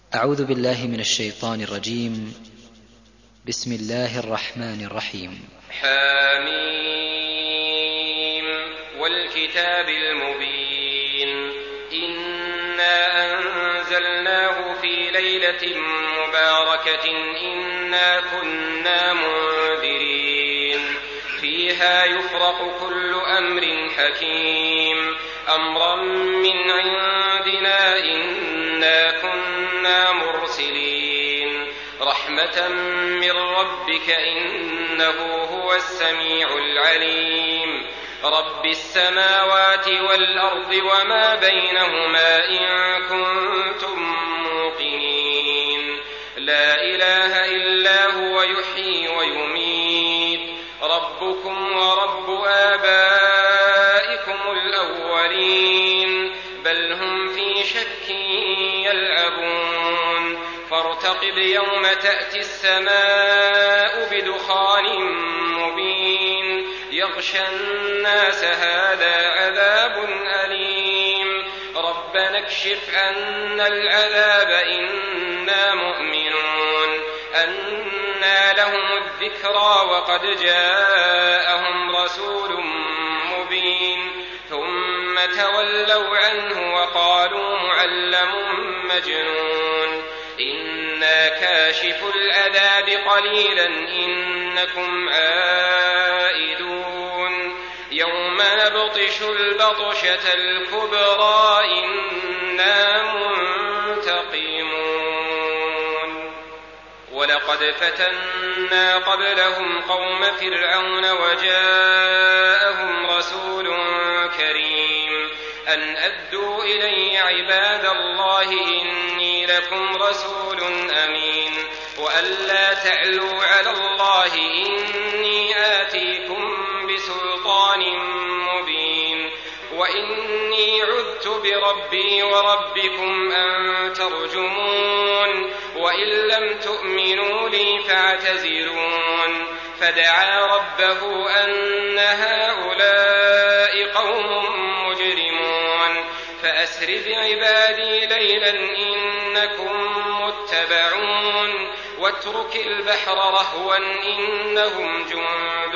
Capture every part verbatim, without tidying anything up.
أعوذ بالله من الشيطان الرجيم. بسم الله الرحمن الرحيم. حميم والكتاب المبين إنا أنزلناه في ليلة مباركة إنا كنا منذرين فيها يفرق كل أمر حكيم أمرا من عندنا إنا كنا مرسلين رحمة من ربك إنه هو السميع العليم رب السماوات والأرض وما بينهما إن كنتم موقنين لا إله إلا هو يحيي ويميت ربكم ورب آبائكم الأولين بل هم في شك يلعبون فارتقب يوم تأتي السماء بدخان مبين يغشى الناس هذا عذاب أليم ربنا اكشف عنا العذاب إنا مؤمنون أنى لهم الذكرى وقد جاءهم رسول مبين ثم تولوا عنه وقالوا معلم مجنون إنا كاشف العذاب قليلا إنكم عائدون يوم نبطش البطشة الكبرى إنا منتقمون ولقد فتنا قبلهم قوم فرعون وجاءهم رسول كريم أن أدوا إلي عباد الله إني لكم رسول أمين وأن لا تعلوا على الله إني آتيكم بسلطان مبين وإني عذت بربي وربكم أن ترجمون وإن لم تؤمنوا لي فاعتزلون فدعا ربه أن هؤلاء قوم مجرمون فأسر بعبادي ليلا إنكم متبعون واترك البحر رهوا إنهم جند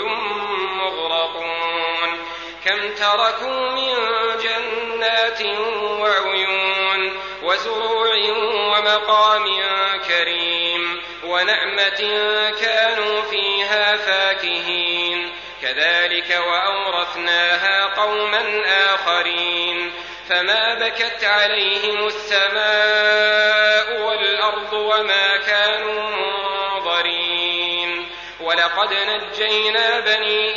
مغرقون كم تركوا من جنات وعيون وزروع ومقام كريم ونعمة كانوا فيها فاكهين كذلك وأورثناها قوما آخرين فما بكت عليهم السماء والأرض وما كانوا منظرين ولقد نجينا بني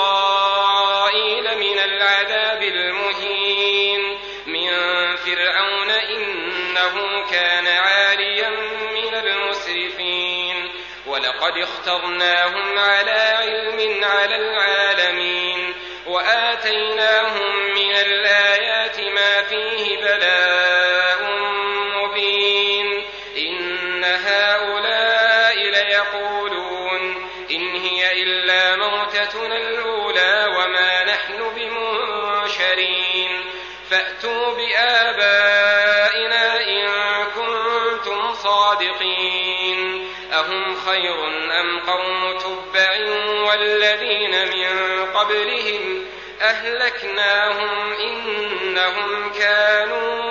إسرائيل من العذاب المهين من فرعون إنه كان عاليا من المسرفين ولقد اخترناهم على علم على العالمين وآتيناهم من الآيات ما فيه بلاء مبين إن هؤلاء ليقولون إن هي إلا موتتنا الأولى وما نحن بمنشرين فأتوا بآبائنا إن كنتم صادقين أهم خير أم قوم تبع والذين من قبلهم أهلكناهم إنهم كانوا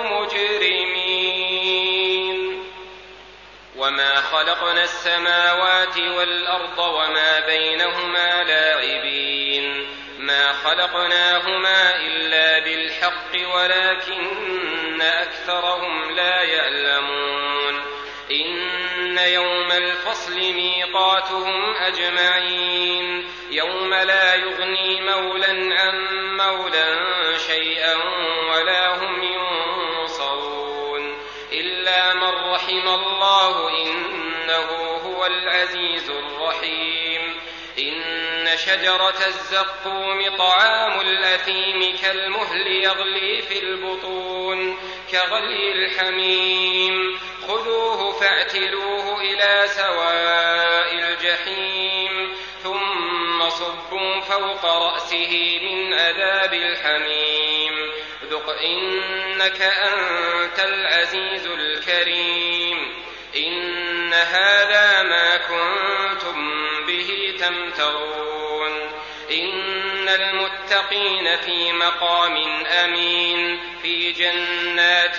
مجرمين وما خلقنا السماوات والأرض وما بينهما لاعبين ما خلقناهما إلا بالحق ولكن أكثرهم لا يعلمون إن يوم الفصل ميقاتهم أجمعين يوم لا يغني مولى عن مولى شيئا ولا هم ينصرون إلا من رحم الله إنه هو العزيز الرحيم إن شجرة الزقوم طعام الأثيم كالمهل يغلي في البطون كغلي الحميم خذوه فاعتلوه إلى سواء الجحيم ثم صبوا فوق رأسه من عذاب الحميم ذق إنك أنت العزيز الكريم يمترون إن المتقين في مقام أمين في جنات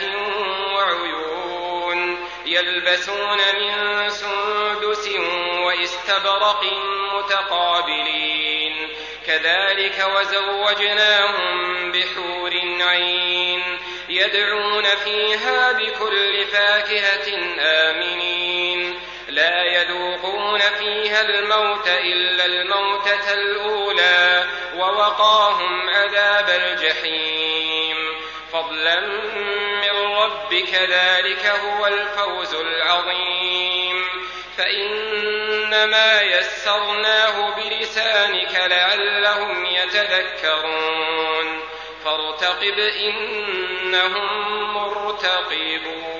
وعيون يلبسون من سندس واستبرق متقابلين كذلك وزوجناهم بحور عين يدعون فيها بكل فاكهة آمنين لا يذوقون فيها الموت إلا الموتة الأولى ووقاهم عذاب الجحيم فضلا من ربك ذلك هو الفوز العظيم فإنما يسرناه بلسانك لعلهم يتذكرون فارتقب إنهم مرتقبون.